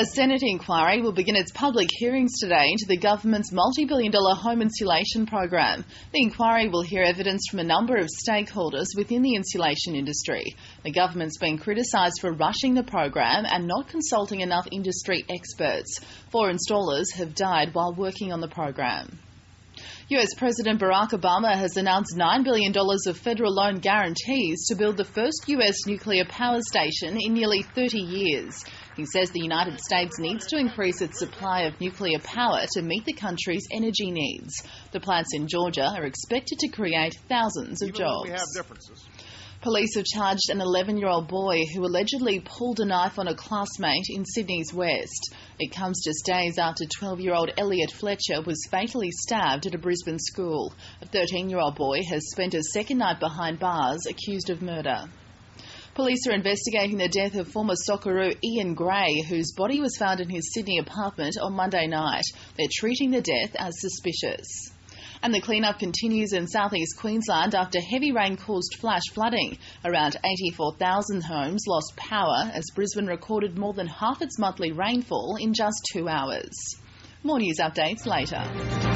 A Senate inquiry will begin its public hearings today into the government's multi-billion-dollar home insulation program. The inquiry will hear evidence from a number of stakeholders within the insulation industry. The government's been criticised for rushing the program and not consulting enough industry experts. 4 installers have died while working on the program. US President Barack Obama has announced $9 billion of federal loan guarantees to build the first US nuclear power station in nearly 30 years. He says the United States needs to increase its supply of nuclear power to meet the country's energy needs. The plants in Georgia are expected to create thousands of jobs. We have differences. Police have charged an 11-year-old boy who allegedly pulled a knife on a classmate in Sydney's West. It comes just days after 12-year-old Elliot Fletcher was fatally stabbed at a Brisbane school. A 13-year-old boy has spent a second night behind bars accused of murder. Police are investigating the death of former Socceroo Ian Gray, whose body was found in his Sydney apartment on Monday night. They're treating the death as suspicious. And the clean-up continues in southeast Queensland after heavy rain caused flash flooding. Around 84,000 homes lost power as Brisbane recorded more than half its monthly rainfall in just 2 hours. More news updates later.